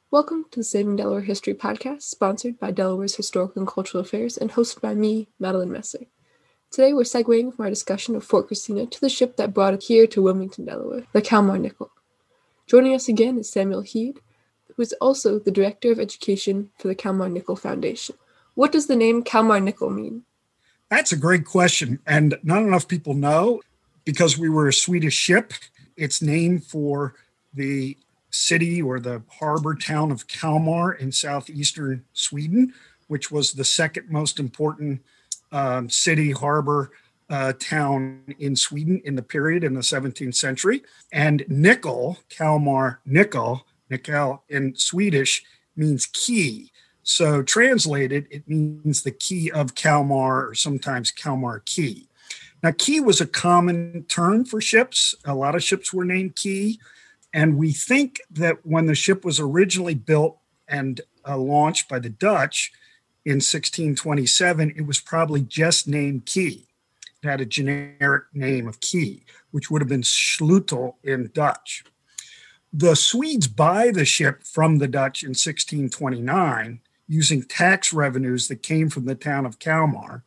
Welcome to the Saving Delaware History podcast, sponsored by Delaware's Historical and Cultural Affairs and hosted by me, Madeline Messer. Today we're segueing from our discussion of Fort Christina to the ship that brought it here to Wilmington, Delaware, the Kalmar Nickel. Joining us again is Samuel Heed, who is also the Director of Education for the Kalmar Nickel Foundation. What does the name Kalmar Nickel mean? That's a great question, and not enough people know. Because we were a Swedish ship, it's named for the city or the harbor town of Kalmar in southeastern Sweden, which was the second most important city harbor town in Sweden in the period in the 17th century. And nickel, Kalmar nickel in Swedish means key. So translated, it means the key of Kalmar, or sometimes Kalmar Key. Now, key was a common term for ships. A lot of ships were named Key. And we think that when the ship was originally built and launched by the Dutch in 1627, it was probably just named Key. It had a generic name of Key, which would have been Sleutel in Dutch. The Swedes buy the ship from the Dutch in 1629 using tax revenues that came from the town of Kalmar,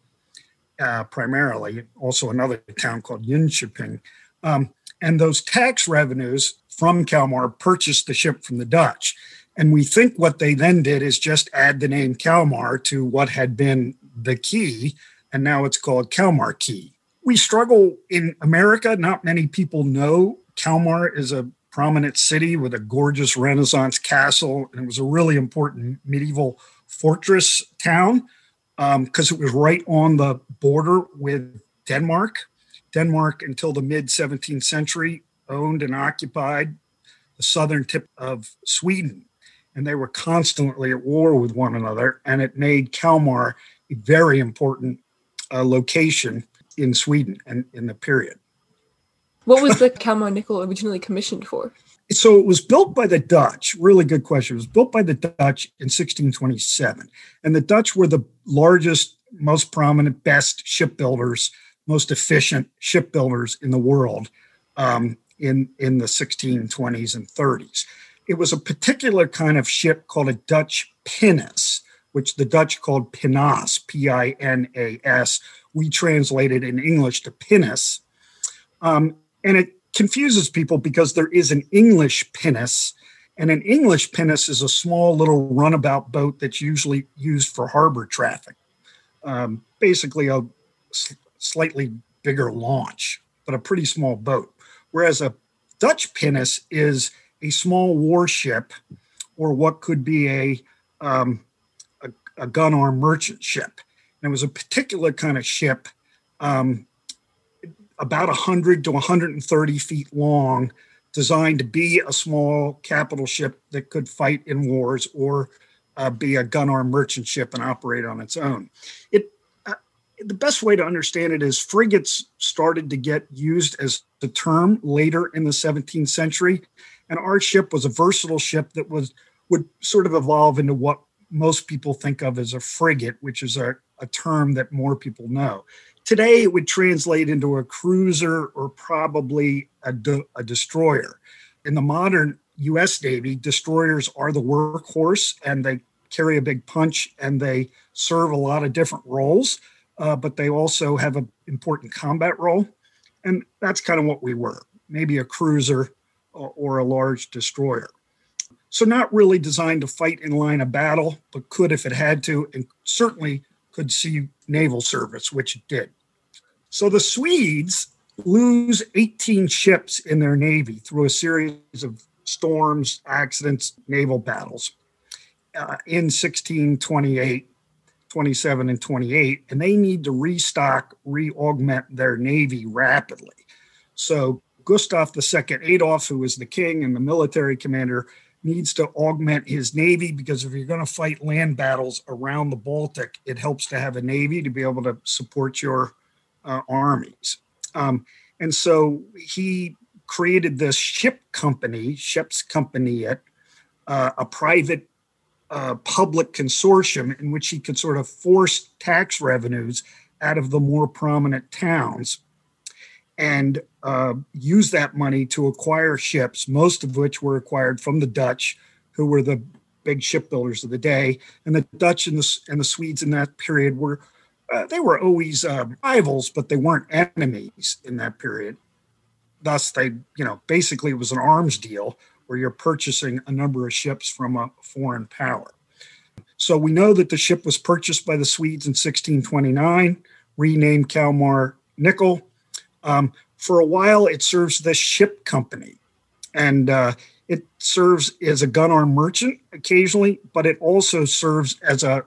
primarily, also another town called Jönköping. And those tax revenues from Kalmar purchased the ship from the Dutch. And we think what they then did is just add the name Kalmar to what had been the Key, and now it's called Kalmar Key. We struggle in America. Not many people know Kalmar is a prominent city with a gorgeous Renaissance castle, and it was a really important medieval fortress town because it was right on the border with Denmark. Denmark, until the mid-17th century, owned and occupied the southern tip of Sweden, and they were constantly at war with one another, and it made Kalmar a very important location in Sweden and in the period. What was the Kalmar Nickel originally commissioned for? So it was built by the Dutch. Really good question. It was built by the Dutch in 1627, and the Dutch were the largest, most prominent, best shipbuilders, most efficient shipbuilders in the world in the 1620s and 30s. It was a particular kind of ship called a Dutch pinnace, which the Dutch called pinas, P-I-N-A-S. We translated in English to pinnace. And it confuses people because there is an English pinnace, and an English pinnace is a small little runabout boat that's usually used for harbor traffic. Basically a slightly bigger launch, but a pretty small boat. Whereas a Dutch pinnace is a small warship, or what could be a gun-armed merchant ship. And it was a particular kind of ship, about 100 to 130 feet long, designed to be a small capital ship that could fight in wars, or be a gun-armed merchant ship and operate on its own. The best way to understand it is frigates started to get used as the term later in the 17th century. And our ship was a versatile ship that would sort of evolve into what most people think of as a frigate, which is a term that more people know. Today, it would translate into a cruiser or probably a destroyer. In the modern U.S. Navy, destroyers are the workhorse, and they carry a big punch, and they serve a lot of different roles. But they also have an important combat role. And that's kind of what we were, maybe a cruiser or a large destroyer. So not really designed to fight in line of battle, but could if it had to, and certainly could see naval service, which it did. So the Swedes lose 18 ships in their navy through a series of storms, accidents, naval battles in 1628. 27 and 28, and they need to restock, re-augment their navy rapidly. So Gustav II Adolf, who was the king and the military commander, needs to augment his navy, because if you're going to fight land battles around the Baltic, it helps to have a navy to be able to support your armies. And so he created this ship company, Skeppscompagniet, a private public consortium in which he could sort of force tax revenues out of the more prominent towns and use that money to acquire ships, most of which were acquired from the Dutch, who were the big shipbuilders of the day. And the Dutch and the Swedes in that period were they were always rivals, but they weren't enemies in that period. Thus, basically it was an arms deal where you're purchasing a number of ships from a foreign power. So we know that the ship was purchased by the Swedes in 1629, renamed Kalmar Nyckel. For a while, it serves the ship company, and it serves as a gun-arm merchant occasionally, but it also serves as a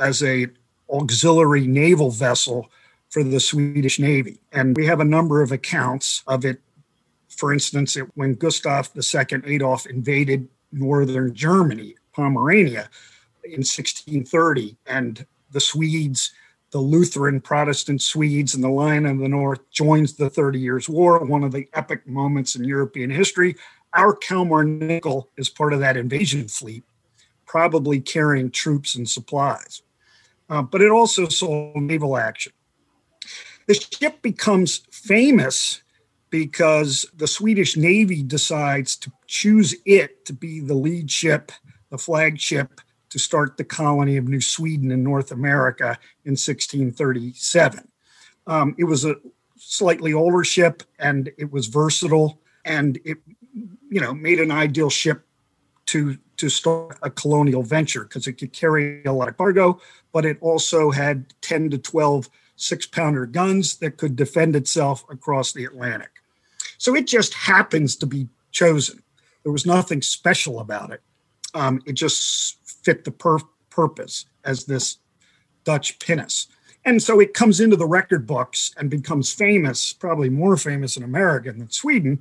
auxiliary naval vessel for the Swedish Navy. And we have a number of accounts of it. For instance, when Gustav II Adolf invaded northern Germany, Pomerania, in 1630, and the Swedes, the Lutheran Protestant Swedes and the Lion of the North joins the 30 Years' War, one of the epic moments in European history. Our Kalmar Nyckel is part of that invasion fleet, probably carrying troops and supplies. But it also saw naval action. The ship becomes famous because the Swedish Navy decides to choose it to be the lead ship, the flagship, to start the colony of New Sweden in North America in 1637. It was a slightly older ship, and it was versatile, and it, made an ideal ship to start a colonial venture because it could carry a lot of cargo, but it also had 10 to 12 6-pounder guns that could defend itself across the Atlantic. So it just happens to be chosen. There was nothing special about it. It just fit the purpose as this Dutch pinnace. And so it comes into the record books and becomes famous, probably more famous in America than Sweden,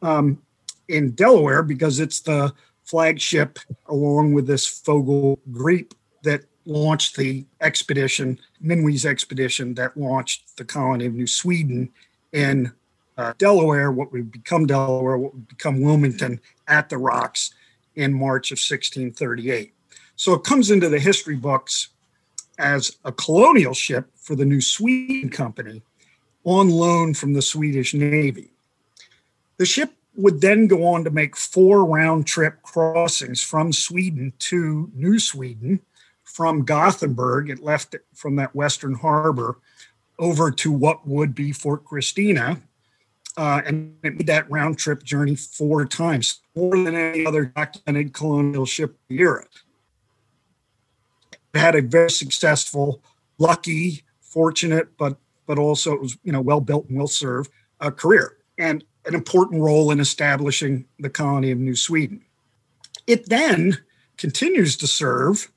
in Delaware, because it's the flagship along with this Vogel Griep that launched the expedition, Minuit's expedition that launched the colony of New Sweden in Delaware, what would become Delaware, what would become Wilmington at the Rocks in March of 1638. So it comes into the history books as a colonial ship for the New Sweden Company on loan from the Swedish Navy. The ship would then go on to make 4 round-trip crossings from Sweden to New Sweden. From Gothenburg, it left it from that western harbor over to what would be Fort Christina, and it made that round-trip journey 4 times, more than any other documented colonial ship in Europe. It had a very successful, lucky, fortunate, but also it was well-built and well-served career, and an important role in establishing the colony of New Sweden. It then continues to serve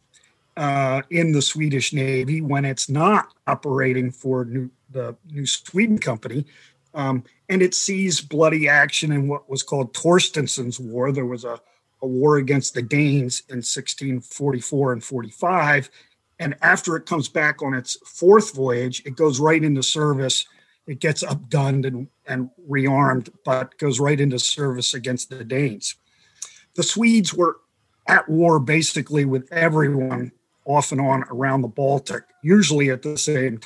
in the Swedish Navy when it's not operating for the New Sweden Company, and it sees bloody action in what was called Torstensson's War. There was a war against the Danes in 1644 and 45, and after it comes back on its 4th voyage, it goes right into service. It gets upgunned and rearmed, but goes right into service against the Danes. The Swedes were at war basically with everyone off and on around the Baltic, usually at the same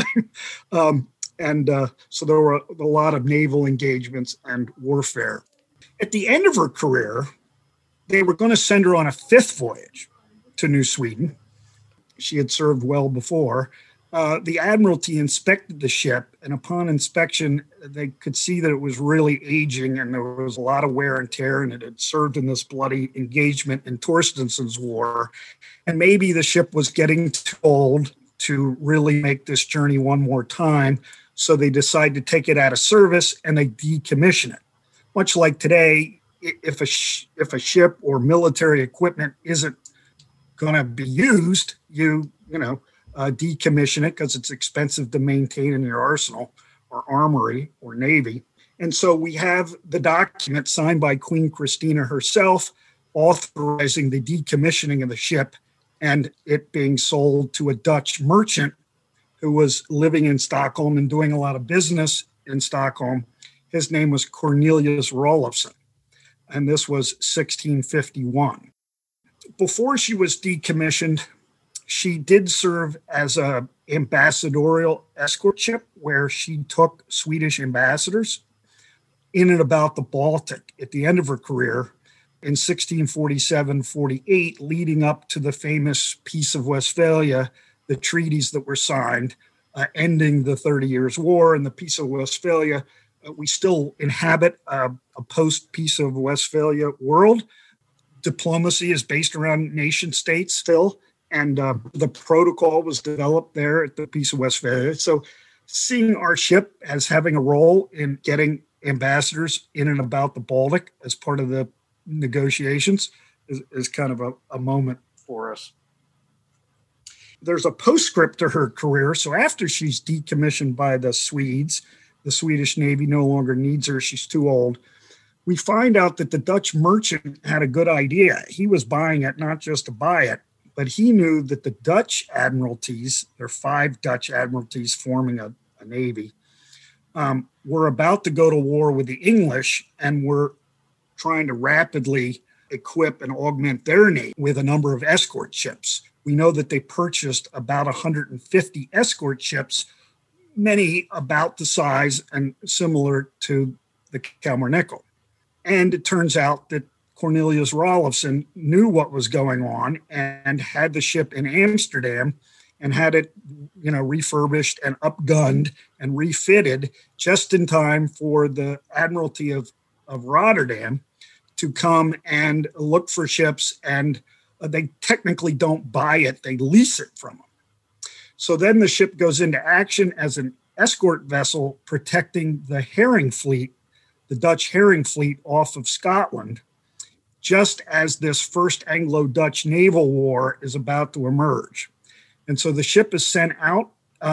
time. So there were a lot of naval engagements and warfare. At the end of her career, they were going to send her on a 5th voyage to New Sweden. She had served well before. The Admiralty inspected the ship, and upon inspection, they could see that it was really aging and there was a lot of wear and tear, and it had served in this bloody engagement in Torstensson's War. And maybe the ship was getting too old to really make this journey one more time, so they decide to take it out of service and they decommission it. Much like today, if a ship or military equipment isn't going to be used, you decommission it because it's expensive to maintain in your arsenal or armory or navy. And so we have the document signed by Queen Christina herself authorizing the decommissioning of the ship and it being sold to a Dutch merchant who was living in Stockholm and doing a lot of business in Stockholm. His name was Cornelius Roelofsen, and this was 1651. Before she was decommissioned, she did serve as an ambassadorial escort ship where she took Swedish ambassadors in and about the Baltic. At the end of her career, in 1647-48, leading up to the famous Peace of Westphalia, the treaties that were signed, ending the 30 Years' War and the Peace of Westphalia. We still inhabit a post-Peace of Westphalia world. Diplomacy is based around nation states still, and the protocol was developed there at the Peace of Westphalia. So seeing our ship as having a role in getting ambassadors in and about the Baltic as part of the negotiations is kind of a moment for us. There's a postscript to her career. So after she's decommissioned by the Swedes, the Swedish Navy no longer needs her, she's too old, we find out that the Dutch merchant had a good idea. He was buying it not just to buy it, but he knew that the Dutch admiralties, there are 5 Dutch admiralties forming a navy, were about to go to war with the English and were trying to rapidly equip and augment their navy with a number of escort ships. We know that they purchased about 150 escort ships, many about the size and similar to the Kalmar Nyckel. And it turns out that Cornelius Roelofsen knew what was going on and had the ship in Amsterdam and had it, refurbished and upgunned and refitted just in time for the Admiralty of Rotterdam to come and look for ships. And they technically don't buy it, they lease it from them. So then the ship goes into action as an escort vessel protecting the herring fleet, the Dutch herring fleet off of Scotland, just as this first Anglo-Dutch naval war is about to emerge. And so the ship is sent out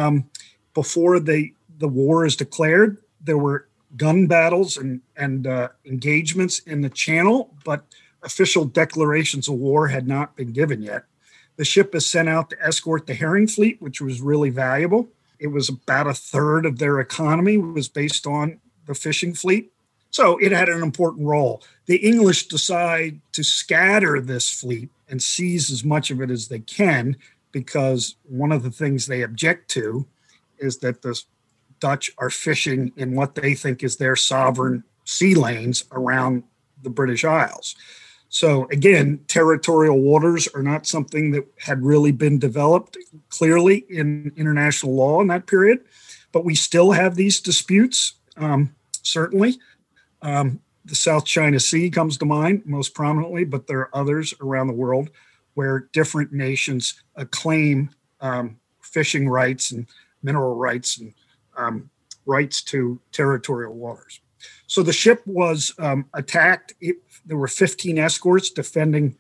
before the war is declared. There were gun battles and engagements in the Channel, but official declarations of war had not been given yet. The ship is sent out to escort the herring fleet, which was really valuable. It was about a third of their economy was based on the fishing fleet. So it had an important role. The English decide to scatter this fleet and seize as much of it as they can, because one of the things they object to is that the Dutch are fishing in what they think is their sovereign sea lanes around the British Isles. So again, territorial waters are not something that had really been developed clearly in international law in that period, but we still have these disputes, certainly. The South China Sea comes to mind most prominently, but there are others around the world where different nations claim fishing rights and mineral rights and rights to territorial waters. So the ship was attacked. There were 15 escorts defending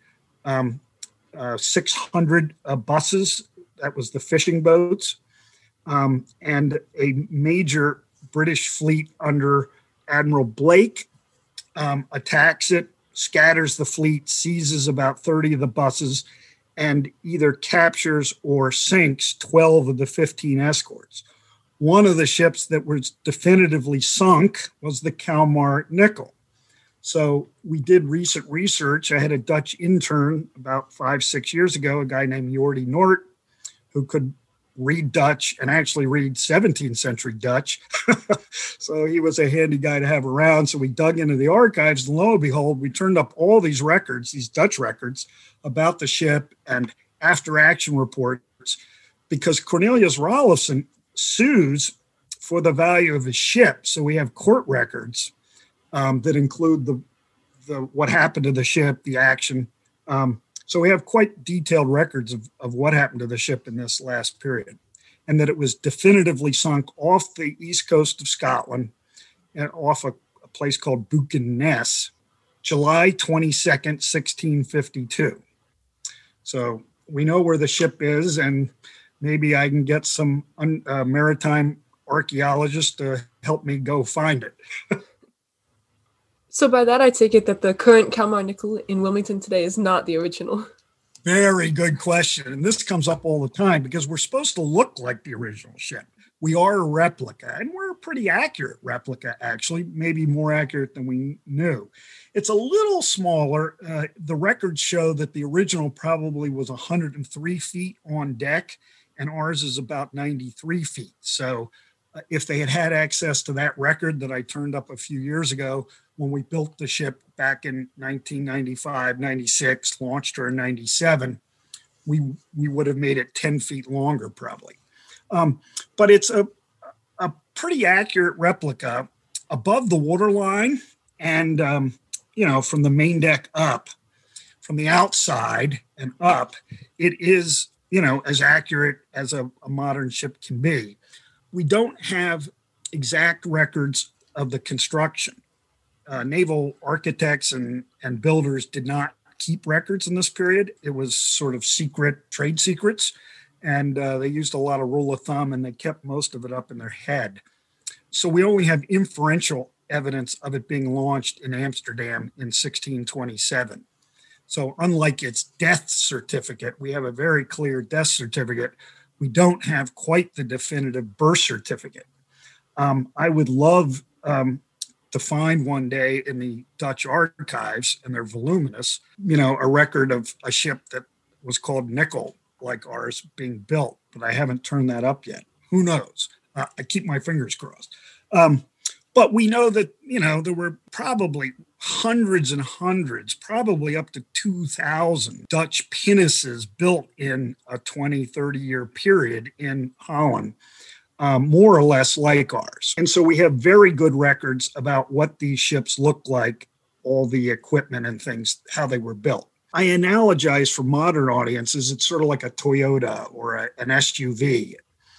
600 buses. That was the fishing boats. And a major British fleet under Admiral Blake attacks it, scatters the fleet, seizes about 30 of the buses, and either captures or sinks 12 of the 15 escorts. One of the ships that was definitively sunk was the Kalmar Nyckel. So we did recent research. I had a Dutch intern about 5-6 years ago, a guy named Jordi Nort, who could read Dutch and actually read 17th century Dutch. So he was a handy guy to have around. So we dug into the archives, and lo and behold, we turned up all these records, these Dutch records about the ship and after action reports, because Cornelius Roelofsen sues for the value of his ship. So we have court records that include the what happened to the ship, the action. So we have quite detailed records of what happened to the ship in this last period, and that it was definitively sunk off the east coast of Scotland and off a place called Buchan Ness, July 22nd, 1652. So we know where the ship is, and maybe I can get some maritime archaeologists to help me go find it. So by that, I take it that the current Kalmar Nyckel in Wilmington today is not the original. Very good question. And this comes up all the time because we're supposed to look like the original ship. We are a replica, and we're a pretty accurate replica, actually, maybe more accurate than we knew. It's a little smaller. The records show that the original probably was 103 feet on deck, and ours is about 93 feet. So if they had had access to that record that I turned up a few years ago, when we built the ship back in 1995, 96, launched her in 97, we would have made it 10 feet longer probably. But it's a pretty accurate replica above the waterline and, from the main deck up, from the outside and up, it is, as accurate as a modern ship can be. We don't have exact records of the construction. Naval architects and builders did not keep records in this period. It was sort of secret trade secrets, and they used a lot of rule of thumb, and they kept most of it up in their head. So we only have inferential evidence of it being launched in Amsterdam in 1627. So unlike its death certificate, we have a very clear death certificate. We don't have quite the definitive birth certificate. I would love to find one day in the Dutch archives, and they're voluminous, a record of a ship that was called Nickel, like ours, being built, but I haven't turned that up yet. Who knows? I keep my fingers crossed. But we know that, there were probably hundreds and hundreds, probably up to 2,000 Dutch pinnaces built in a 20, 30-year period in Holland, more or less like ours. And so we have very good records about what these ships looked like, all the equipment and things, how they were built. I analogize for modern audiences, it's sort of like a Toyota or an SUV.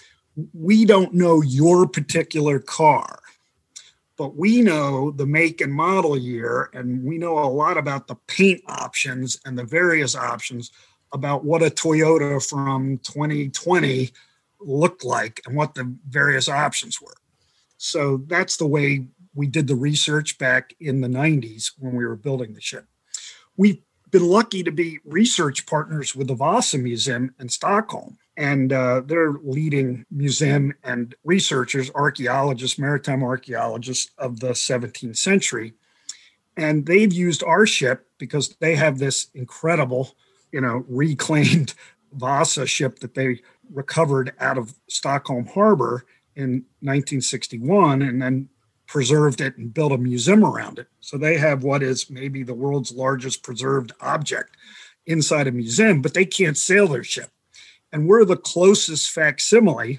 We don't know your particular car, but we know the make and model year, and we know a lot about the paint options and the various options about what a Toyota from 2020 looked like and what the various options were. So that's the way we did the research back in the 90s when we were building the ship. We've been lucky to be research partners with the Vasa Museum in Stockholm. And they're leading museum and researchers, archaeologists, maritime archaeologists of the 17th century. And they've used our ship because they have this incredible, reclaimed Vasa ship that they recovered out of Stockholm Harbor in 1961 and then preserved it and built a museum around it. So they have what is maybe the world's largest preserved object inside a museum, but they can't sail their ship. And we're the closest facsimile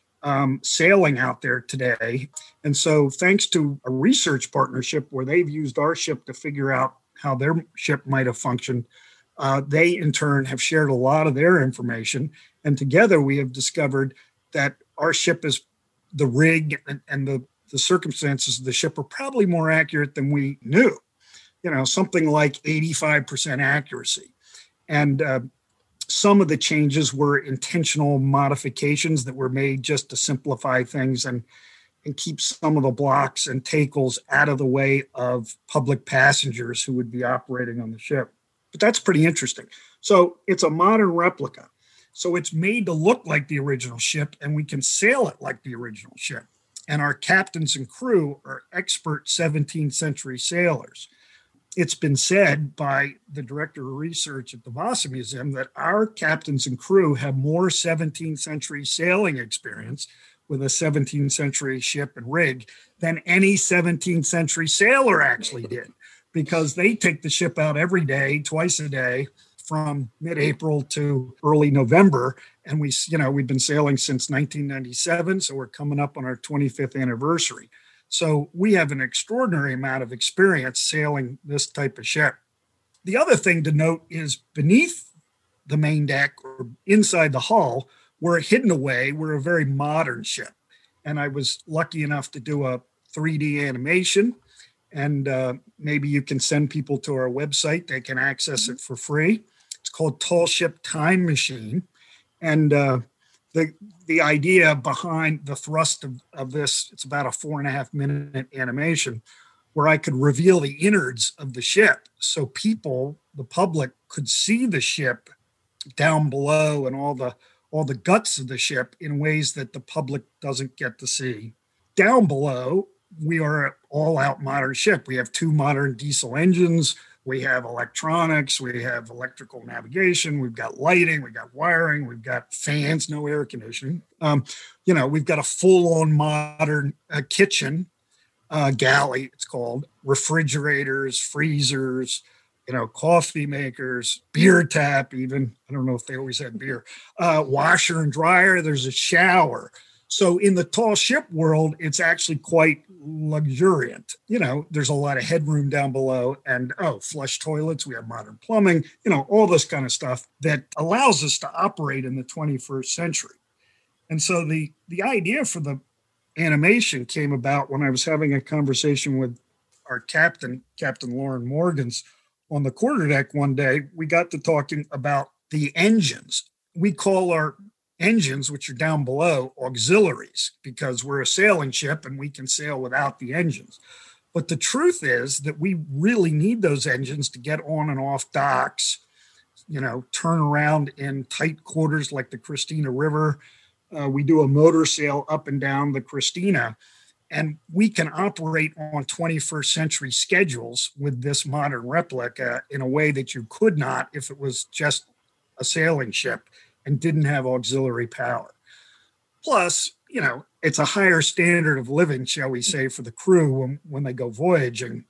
sailing out there today. And so thanks to a research partnership where they've used our ship to figure out how their ship might have functioned, they in turn have shared a lot of their information. And together we have discovered that our ship is the rig and the circumstances of the ship are probably more accurate than we knew, something like 85% accuracy. And some of the changes were intentional modifications that were made just to simplify things and keep some of the blocks and tackles out of the way of public passengers who would be operating on the ship. But that's pretty interesting. So it's a modern replica. So it's made to look like the original ship, and we can sail it like the original ship. And our captains and crew are expert 17th century sailors. It's been said by the director of research at the Vasa Museum that our captains and crew have more 17th century sailing experience with a 17th century ship and rig than any 17th century sailor actually did, because they take the ship out every day, twice a day, from mid-April to early November. And we've been sailing since 1997, so we're coming up on our 25th anniversary. So we have an extraordinary amount of experience sailing this type of ship. The other thing to note is beneath the main deck or inside the hull, we're hidden away. We're a very modern ship. And I was lucky enough to do a 3D animation. And maybe you can send people to our website. They can access it for free. It's called Tall Ship Time Machine. And the idea behind the thrust of this, it's about a 4.5 minute animation where I could reveal the innards of the ship. So people, the public, could see the ship down below and all the guts of the ship in ways that the public doesn't get to see. Down below, we are an all-out modern ship. We have 2 modern diesel engines. We have electronics. We have electrical navigation. We've got lighting. We've got wiring. We've got fans, no air conditioning. We've got a full-on modern kitchen. galley, it's called, refrigerators, freezers, coffee makers, beer tap, even. I don't know if they always had beer, washer and dryer. There's a shower. So in the tall ship world, it's actually quite luxuriant. There's a lot of headroom down below and, flush toilets. We have modern plumbing, all this kind of stuff that allows us to operate in the 21st century. And so the idea for the animation came about when I was having a conversation with our captain, Captain Lauren Morgans, on the quarterdeck one day. We got to talking about the engines. We call our engines, which are down below, auxiliaries, because we're a sailing ship and we can sail without the engines. But the truth is that we really need those engines to get on and off docks, turn around in tight quarters like the Christina River. We do a motor sail up and down the Christina, and we can operate on 21st century schedules with this modern replica in a way that you could not if it was just a sailing ship and didn't have auxiliary power. Plus, it's a higher standard of living, shall we say, for the crew when they go voyaging,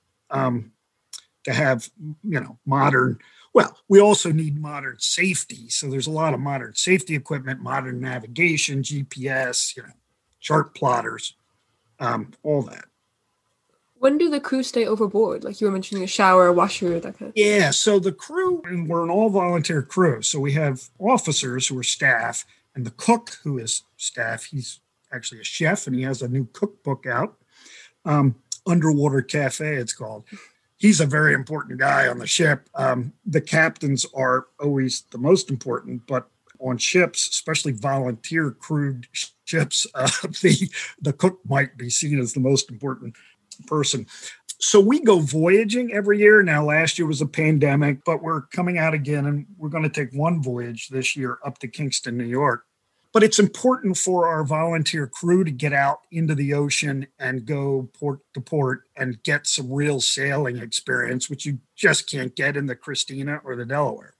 to have, modern. Well, we also need modern safety. So there's a lot of modern safety equipment, modern navigation, GPS, chart plotters, all that. When do the crew stay overboard? Like you were mentioning a shower, a washer, that kind of thing. Yeah, so the crew, and we're an all-volunteer crew. So we have officers who are staff, and the cook who is staff. He's actually a chef, and he has a new cookbook out, Underwater Cafe, it's called. He's a very important guy on the ship. The captains are always the most important, but on ships, especially volunteer crewed ships, the cook might be seen as the most important person. So we go voyaging every year. Now, last year was a pandemic, but we're coming out again, and we're going to take one voyage this year up to Kingston, New York. But it's important for our volunteer crew to get out into the ocean and go port to port and get some real sailing experience, which you just can't get in the Christina or the Delaware.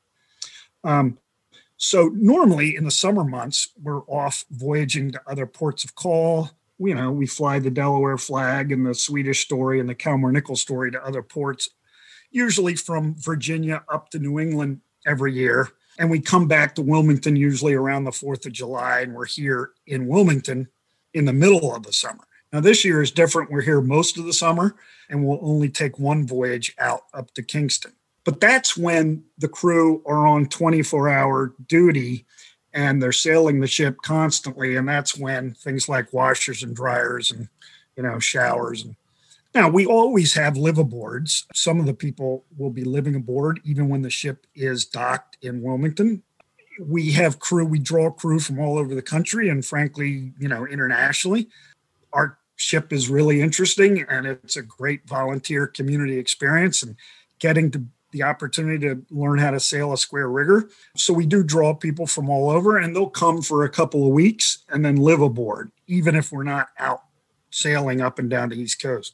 So normally in the summer months, we're off voyaging to other ports of call. We fly the Delaware flag and the Swedish story and the Kalmar-Nickel story to other ports, usually from Virginia up to New England every year. And we come back to Wilmington usually around the 4th of July, and we're here in Wilmington in the middle of the summer. Now, this year is different. We're here most of the summer, and we'll only take one voyage out up to Kingston. But that's when the crew are on 24-hour duty, and they're sailing the ship constantly, and that's when things like washers and dryers and, showers. And now, we always have liveaboards. Some of the people will be living aboard even when the ship is docked in Wilmington. We have crew. We draw crew from all over the country and, frankly, internationally. Our ship is really interesting, and it's a great volunteer community experience, and getting to the opportunity to learn how to sail a square rigger. So we do draw people from all over, and they'll come for a couple of weeks and then live aboard, even if we're not out sailing up and down the East Coast.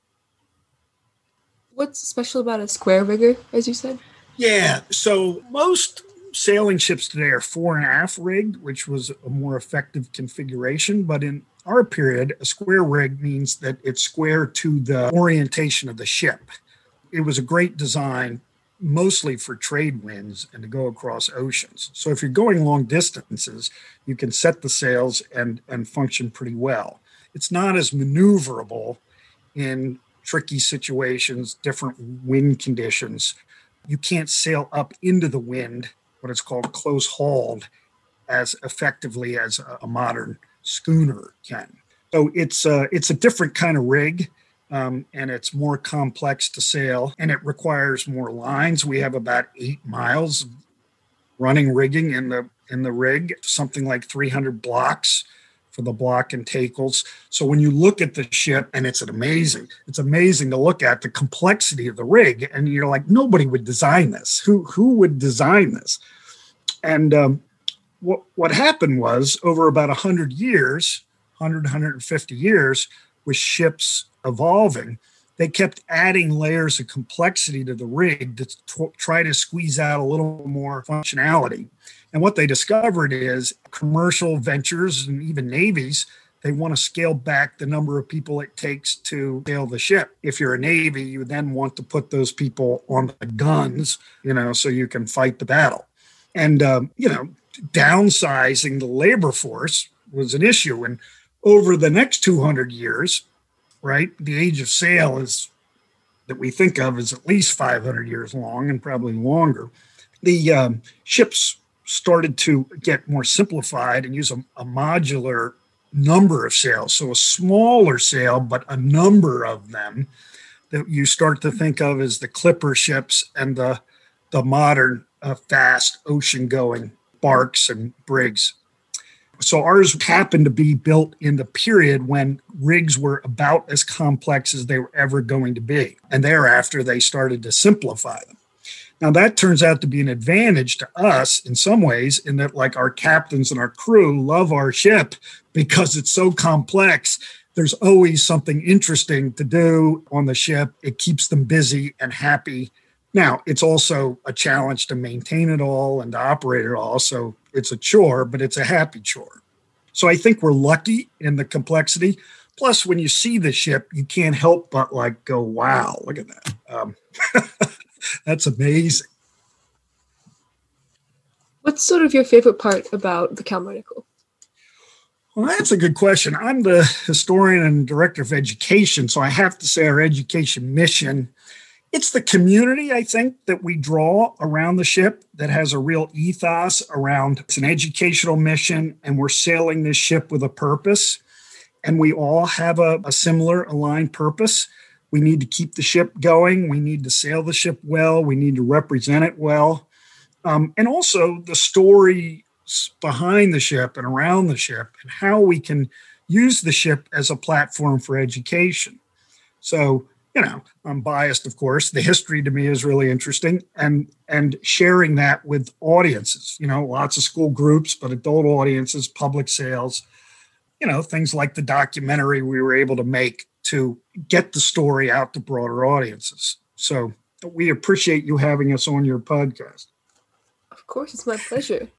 What's special about a square rigger, as you said? Yeah, so most sailing ships today are 4.5 rigged, which was a more effective configuration. But in our period, a square rig means that it's square to the orientation of the ship. It was a great design, mostly for trade winds and to go across oceans. So if you're going long distances, you can set the sails and function pretty well. It's not as maneuverable in tricky situations, different wind conditions. You can't sail up into the wind, what is called close hauled, as effectively as a modern schooner can. So it's a different kind of rig. And it's more complex to sail, and it requires more lines. We have about 8 miles of running rigging in the rig, something like 300 blocks for the block and tackles. So when you look at the ship, and it's amazing to look at the complexity of the rig, and you're like, nobody would design this. Who would design this? And what happened was, over about 100 years, 150 years, with ships evolving, they kept adding layers of complexity to the rig to try to squeeze out a little more functionality. And what they discovered is commercial ventures and even navies, they want to scale back the number of people it takes to sail the ship. If you're a Navy, you then want to put those people on the guns, so you can fight the battle. And, downsizing the labor force was an issue. And over the next 200 years, right, the age of sail that we think of is at least 500 years long and probably longer. The ships started to get more simplified and use a modular number of sails. So a smaller sail, but a number of them that you start to think of as the clipper ships and the modern fast ocean-going barks and brigs. So ours happened to be built in the period when rigs were about as complex as they were ever going to be. And thereafter, they started to simplify them. Now, that turns out to be an advantage to us in some ways, in that, like, our captains and our crew love our ship because it's so complex. There's always something interesting to do on the ship. It keeps them busy and happy. Now, it's also a challenge to maintain it all and to operate it all. So it's a chore, but it's a happy chore. So I think we're lucky in the complexity. Plus, when you see the ship, you can't help but go, wow, look at that. That's amazing. What's sort of your favorite part about the Kalmar Nickel? Well, that's a good question. I'm the historian and director of education, so I have to say our education mission, it's the community, I think, that we draw around the ship that has a real ethos around it's an educational mission, and we're sailing this ship with a purpose. And we all have a similar aligned purpose. We need to keep the ship going. We need to sail the ship well. We need to represent it well. And also the stories behind the ship and around the ship and how we can use the ship as a platform for education. So, I'm biased, of course. The history to me is really interesting, and sharing that with audiences, lots of school groups, but adult audiences, public sales, things like the documentary we were able to make to get the story out to broader audiences. So we appreciate you having us on your podcast. Of course, it's my pleasure.